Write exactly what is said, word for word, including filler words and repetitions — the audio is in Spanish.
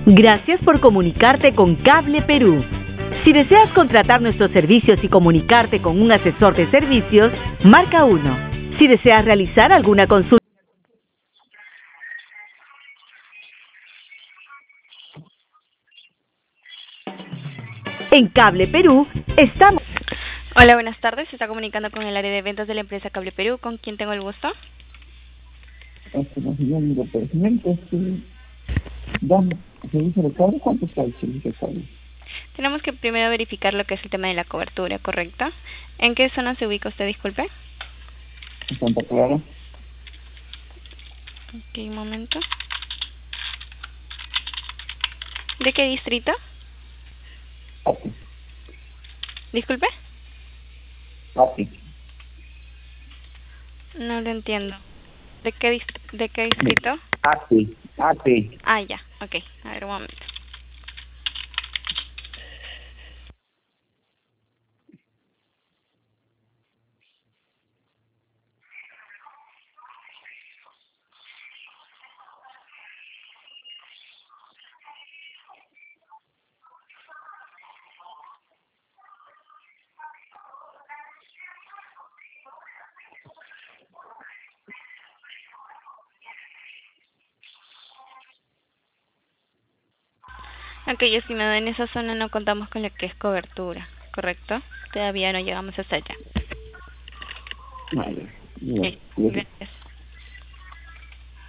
Gracias por comunicarte con Cable Perú. Si deseas contratar nuestros servicios y comunicarte con un asesor de servicios, marca uno. Si deseas realizar alguna consulta en Cable Perú, estamos... Hola, buenas tardes. Se está comunicando con el área de ventas de la empresa Cable Perú. ¿Con quién tengo el gusto? Este, no sé, yo digo, pero señorita, este, dan servicio de cable, ¿cuánto está el servicio de cable? Tenemos que primero verificar lo que es el tema de la cobertura, ¿correcto? ¿En qué zona se ubica usted, disculpe? En Santa Clara. Ok, un momento. ¿De qué distrito? Papi, Disculpe. papi. No lo entiendo. ¿De qué, dist- de qué distrito? Papi, papi. Ah, ya, ok. A ver, un momento. Ok, estimado, en esa zona no contamos con lo que es cobertura, ¿correcto? Todavía no llegamos hasta allá. Vale, Ok, bien. gracias.